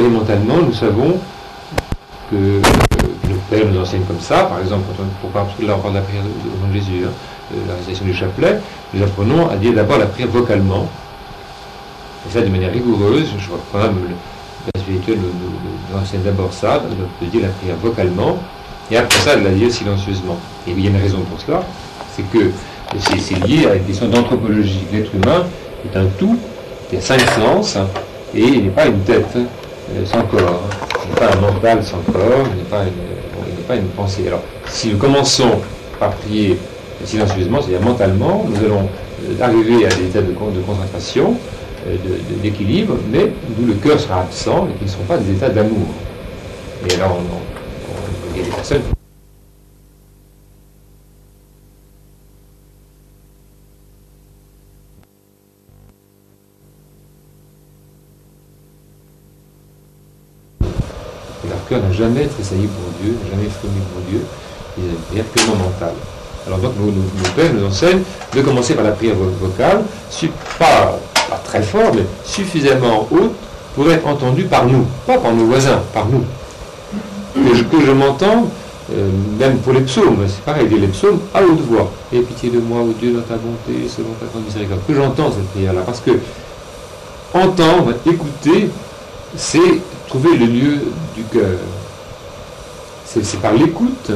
prier mentalement, nous savons que le Père nous enseigne comme ça, par exemple, parce que là on parle de la prière au nom de Jésus, la récitation du chapelet, nous apprenons à dire d'abord la prière vocalement, et ça de manière rigoureuse. Je crois quand même la spirituelle nous enseigne d'abord ça, de dire la prière vocalement, et après ça de la dire silencieusement. Et il y a une raison pour cela, c'est que c'est lié à une question d'anthropologie. L'être humain est un tout, il y a 5 sens, et il n'est pas une tête sans corps, il n'est pas un mental sans corps, il n'est pas une pensée. Alors, si nous commençons par prier silencieusement, c'est-à-dire mentalement, nous allons arriver à des états de concentration, d'équilibre, mais d'où le cœur sera absent et qui ne seront pas des états d'amour. Et alors, il y a des personnes. Leur cœur n'a jamais tressailli pour Dieu, n'a jamais frémi pour Dieu, il y a une prière purement mentale. Alors donc nos pères nous enseignent de commencer par la prière vocale, pas très fort, mais suffisamment haute pour être entendue par nous, pas par nos voisins, par nous. Que je m'entende, même pour les psaumes, c'est pareil, les psaumes à haute voix. Aie pitié de moi, ô Dieu, dans ta bonté, selon ta grande miséricorde. Que j'entende cette prière-là, parce que entendre, écouter, c'est trouver le lieu du cœur. C'est par l'écoute,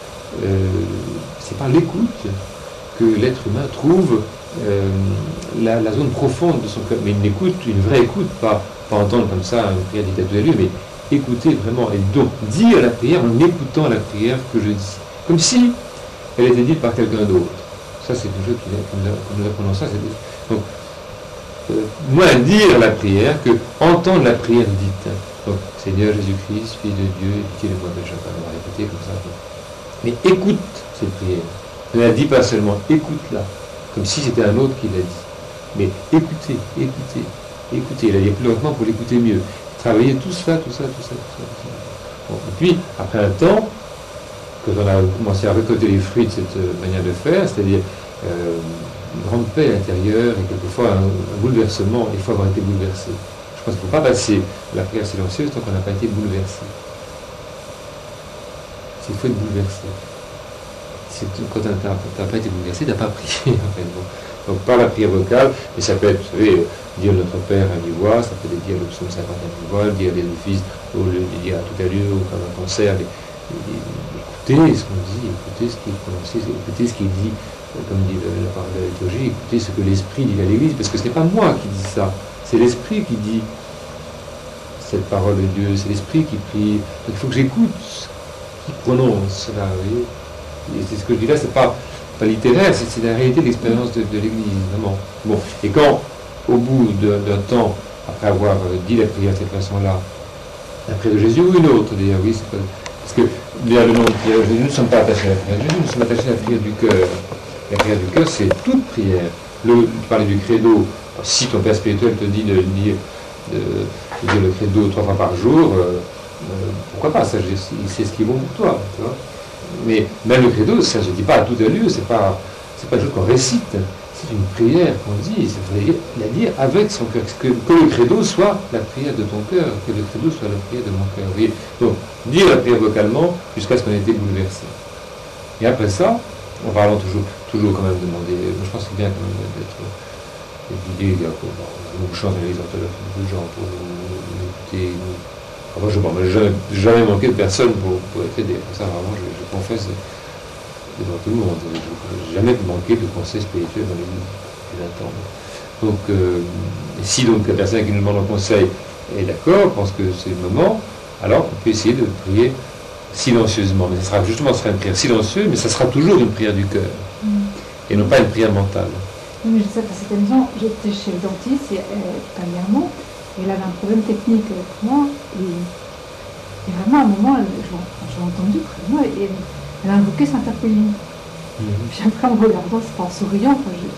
que l'être humain trouve la zone profonde de son cœur. Mais une vraie écoute, pas entendre comme ça une prière dite à tous les lieux, mais écouter vraiment. Et donc dire la prière en écoutant la prière que je dis. Comme si elle était dite par quelqu'un d'autre. Ça, c'est quelque chose que nous apprenons ça. Donc, moins dire la prière que entendre la prière dite. Donc, Seigneur Jésus-Christ, Fils de Dieu, pitié de moi pécheur. On va répéter comme ça. Mais écoute cette prière. Ne la dis pas seulement, écoute-la. Comme si c'était un autre qui l'a dit. Mais écoutez. Il a dit plus lentement pour l'écouter mieux. Travailler tout ça. Bon, et puis, après un temps, quand on a commencé à récolter les fruits de cette manière de faire, c'est-à-dire une grande paix intérieure et quelquefois un bouleversement, il faut avoir été bouleversé. Je pense qu'il ne faut pas passer la prière silencieuse tant qu'on n'a pas été bouleversé. Il faut être bouleversé. Quand tu n'as pas été bouleversé, tu n'as pas prié. En fait. Donc par la prière vocale, et ça peut être, vous savez, dire Notre Père à mi-voix, ça peut être dire le psaume 50 à mi-voix, dire les offices, au lieu de dire à tout à l'heure, ou comme un concert, écoutez ce qu'on dit, écoutez ce qui est prononcé, écoutez ce qui est dit, comme dit la parole de la liturgie, écoutez ce que l'Esprit dit à l'Église, parce que ce n'est pas moi qui dis ça, c'est l'Esprit qui dit cette parole de Dieu, c'est l'Esprit qui prie. Donc il faut que j'écoute qui prononce cela, vous voyez. Et c'est ce que je dis là, c'est pas littéraire, c'est la réalité de l'expérience de l'Église, vraiment. Bon, et quand, au bout d'un temps, après avoir dit la prière de cette façon-là, la prière de Jésus ou une autre, d'ailleurs, oui, c'est pas... Parce que, bien, le nom de prière de Jésus, nous ne sommes pas attachés à la prière de Jésus, nous sommes attachés à la prière du cœur. La prière du cœur, c'est toute prière. Parler du credo, si ton père spirituel te dit de dire le credo 3 fois par jour, pourquoi pas, ça, c'est ce qui est bon pour toi, tu vois. Mais même le credo, ça ne se dit pas à tout à lieu, c'est pas une chose qu'on récite, c'est une prière qu'on dit, il faudrait la dire avec son cœur, que le credo soit la prière de ton cœur, que le credo soit la prière de mon cœur. Vous voyez. Donc, dire la prière vocalement jusqu'à ce qu'on ait été bouleversé. Et après ça, en parlant toujours quand même demander, je pense que c'est bien quand même d'être guidé, nous chante à l'église orthodoxe, beaucoup de gens pour nous écouter. Moi, je n'ai jamais manqué de personne pour être aidé. Ça, vraiment, je confesse devant tout le monde. Je n'ai jamais manqué de conseils spirituels dans l'église depuis 20 ans. Donc, si donc la personne qui nous demande un conseil est d'accord, pense que c'est le moment, alors on peut essayer de prier silencieusement. Mais ce sera une prière silencieuse, mais ça sera toujours une prière du cœur. Et non pas une prière mentale. Oui, mais je sais, parce que cette maison, j'étais chez le dentiste dernièrement. Et elle avait un problème technique pour moi, et vraiment à un moment, je l'ai entendu près de moi, et elle a invoqué Saint-Apollinaire. Puis après, en me regardant, c'est pas en souriant,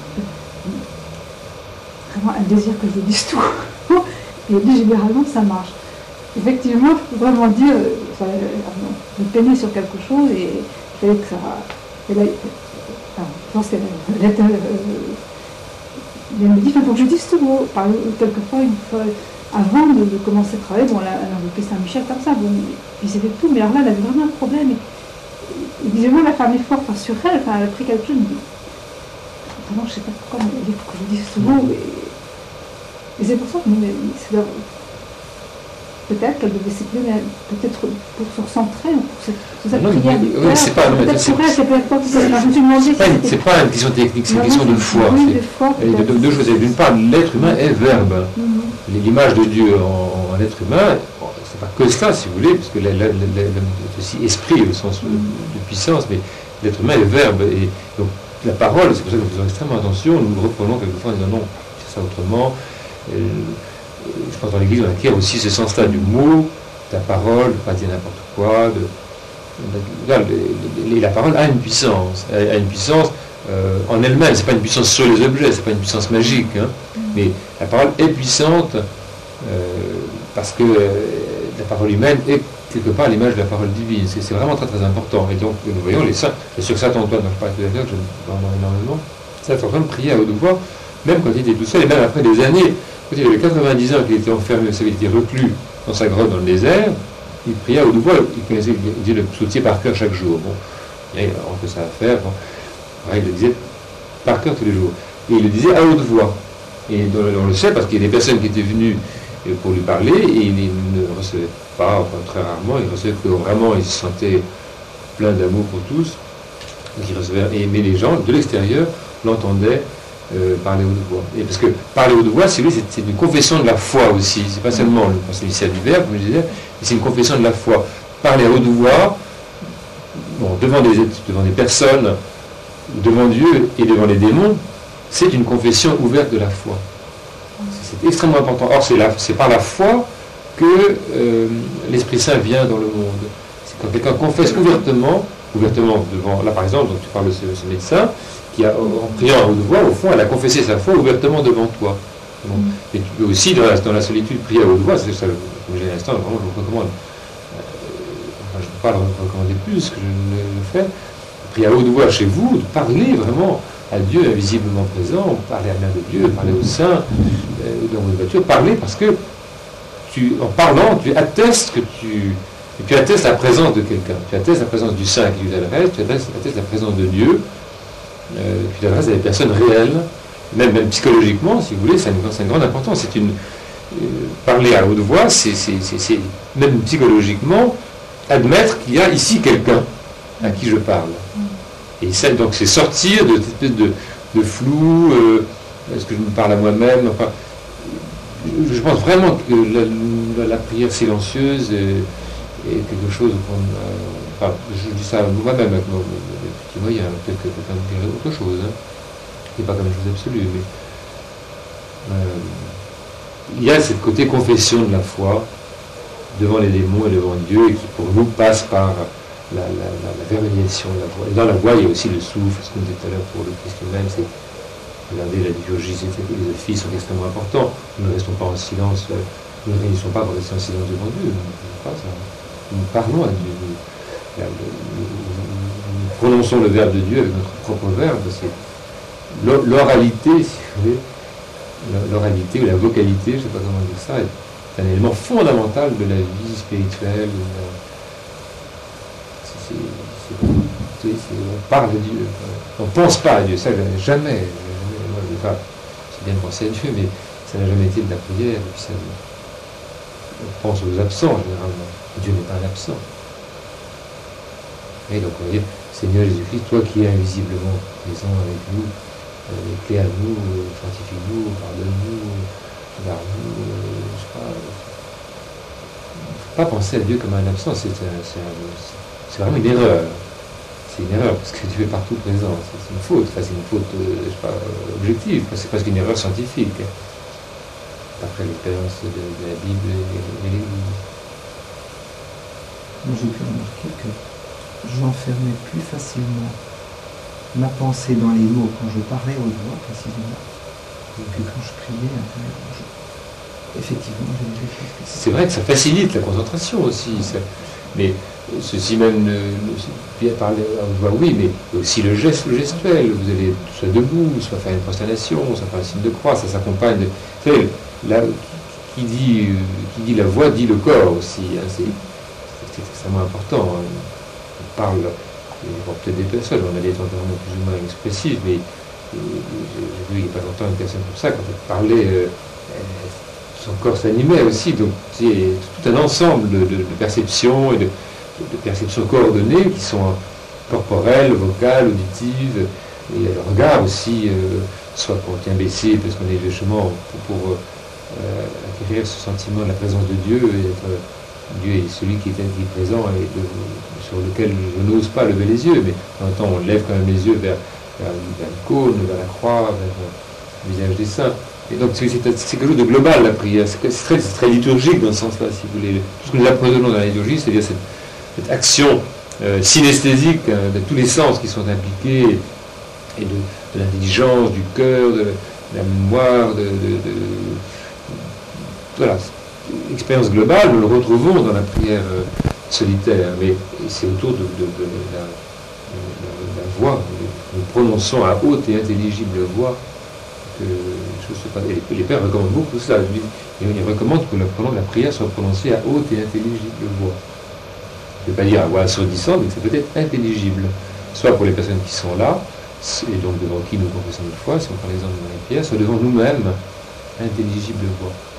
vraiment un désir que je lui dise tout. Et elle dit, généralement, ça marche. Effectivement, il faut vraiment dire, me peiner sur quelque chose, et il fallait que ça... je pense qu'elle était... Elle me dit, il faut que je dise tout. Quelquefois, avant de commencer le travail, bon, elle a invoqué Saint-Michel comme ça, bon, puis c'était tout, mais alors là, elle avait vraiment un problème. Et visiblement, elle a fait un effort sur elle, enfin, elle a pris quelque chose, vraiment, je ne sais pas pourquoi, mais il faut que je le dise souvent, et c'est pour ça que je me dis, peut-être qu'elle devait s'écouter, peut-être pour se recentrer, pour cette prière. Oui, c'est pas. C'est pas une question technique, c'est une question de foi. Deux choses. D'une part, l'être humain est verbe. L'image de Dieu en être humain, c'est pas que ça, si vous voulez, parce que c'est aussi esprit au sens de puissance, mais l'être humain est verbe. Et donc la parole, c'est pour ça que nous faisons extrêmement attention, nous nous reprenons quelquefois en disant non, c'est ça autrement. Je pense dans l'Église, on acquiert aussi ce sens-là du mot, de la parole, de ne pas dire n'importe quoi. La parole a une puissance, en elle-même. C'est pas une puissance sur les objets, c'est pas une puissance magique, hein, mais la parole est puissante parce que la parole humaine est quelque part l'image de la parole divine. C'est vraiment très très important. Et donc nous voyons les saints, et sur Saint Antoine, dont je parlais tout à l'heure, que j'aime vraiment énormément, Saint Antoine priait à haute voix, même quand il était tout seul, et même après des années. Quand il avait 90 ans, qu'il était enfermé, il était reclus dans sa grotte dans le désert, il priait à haute voix, il disait le psautier par cœur chaque jour. Bon, il y avait que ça à faire, bon. Ouais, il le disait par cœur tous les jours. Et il le disait à haute voix. Et on le sait parce qu'il y a des personnes qui étaient venues pour lui parler, et il ne recevait pas, enfin très rarement, il recevait que vraiment il se sentait plein d'amour pour tous, mais les gens de l'extérieur l'entendaient parler haute voix. Et parce que parler haute voix, c'est une confession de la foi aussi. C'est pas seulement le mystère du verbe, comme je disais, mais c'est une confession de la foi. Parler à haute voix, bon, devant des personnes, devant Dieu et devant les démons, c'est une confession ouverte de la foi. C'est extrêmement important. Or, c'est par la foi que l'Esprit Saint vient dans le monde. C'est quand quelqu'un confesse ouvertement devant, là par exemple, donc tu parles de ce médecin, qui a, en priant à haute voix, au fond, elle a confessé sa foi ouvertement devant toi. Bon. Et tu peux aussi, dans la solitude, prier à haute voix, c'est ça, comme j'ai dit à l'instant, vraiment, je vous recommande. Je ne peux pas le recommander plus que je le fais. Prier à haute voix chez vous, de parler vraiment à Dieu invisiblement présent, parler à la Mère de Dieu, parler au Saint, dans votre voiture, parler parce que en parlant, tu attestes tu attestes la présence de quelqu'un, tu attestes la présence du Saint qui lui adresse, tu attestes la présence de Dieu. Tu t'adresses à des personnes réelles, même psychologiquement, si vous voulez, c'est une grande importance. Parler à haute voix, c'est même psychologiquement admettre qu'il y a ici quelqu'un à qui je parle. Et ça, donc, c'est sortir de cette espèce de flou. Est-ce que je me parle à moi-même? Enfin, je pense vraiment que la prière silencieuse est quelque chose qu'on enfin, je dis ça moi-même avec mes petits moyens, peut-être que quelqu'un me dirait autre chose, hein. Et pas comme une chose absolue, mais il y a ce côté confession de la foi devant les démons et devant Dieu, et qui pour nous passe par la verbalisation de la voix. Et dans la voix, il y a aussi le souffle, ce qu'on disait tout à l'heure pour le Christ lui-même, c'est regardez la liturgie, les offices sont extrêmement importants. Nous ne restons pas en silence, nous ne réunissons pas pour rester en silence devant Dieu, nous parlons à Dieu. Nous prononçons le verbe de Dieu avec notre propre verbe. C'est l'oralité, si vous voulez, l'oralité ou la vocalité, je ne sais pas comment dire ça, est un élément fondamental de la vie spirituelle. On parle à Dieu, on ne pense pas à Dieu, ça jamais. C'est bien de penser à Dieu, mais ça n'a jamais été de la prière. Et puis on pense aux absents généralement. Dieu n'est pas un absent. Et donc on va dire, Seigneur Jésus-Christ, toi qui es invisiblement présent avec nous, éclaire nous, fortifie-nous, pardonne-nous, garde-nous, je sais pas. Il ne faut pas penser à Dieu comme un absent, c'est vraiment une erreur. C'est une erreur, parce que Dieu est partout présent. C'est une faute, enfin, c'est une faute, je sais pas, objective, c'est presque une erreur scientifique, d'après l'expérience de la Bible et l'Église. J'ai pu remarquer que j'enfermais plus facilement ma pensée dans les mots quand je parlais aux voix, précisément, que quand je priais intérieurement. Effectivement, j'ai des choses. C'est vrai que ça facilite la concentration aussi, mais ceci même, parler à haute voix, oui, mais aussi le gestuel. Vous allez soit debout, soit faire une prosternation, soit faire un signe de croix, ça s'accompagne de. Vous savez, là, qui dit la voix dit le corps aussi. Hein, c'est extrêmement important. Hein. On parle, il y a peut-être des personnes, on a des tempéraments plus ou moins expressifs, mais j'ai vu il n'y a pas longtemps une personne comme ça, quand elle parlait, son corps s'animait aussi. Donc c'est tout un ensemble de perceptions et de perceptions coordonnées qui sont corporelles, vocales, auditives, et le regard aussi, soit qu'on tient baissé parce qu'on est justement pour acquérir ce sentiment de la présence de Dieu, et être, Dieu est celui qui est présent et sur lequel je n'ose pas lever les yeux, mais en même temps on lève quand même les yeux vers l'icône, vers la croix, vers le visage des saints. Et donc c'est quelque chose de global, la prière. C'est très liturgique dans ce sens-là, si vous voulez. Tout ce que nous apprenons dans la liturgie, c'est-à-dire cette action synesthésique, hein, de tous les sens qui sont impliqués, et de l'intelligence, du cœur, de la mémoire, voilà, l'expérience globale, nous le retrouvons dans la prière solitaire, mais c'est autour de la voix. Nous prononçons à haute et intelligible voix que les choses se passent. Et les pères recommandent beaucoup ça. Ils recommandent que la prière soit prononcée à haute et intelligible voix. Je ne veux pas dire à voix assourdissante, mais c'est peut-être intelligible. Soit pour les personnes qui sont là, et donc devant qui nous confessons notre foi, si on prend l'exemple de Marie-Pierre, soit devant nous-mêmes, intelligible voix.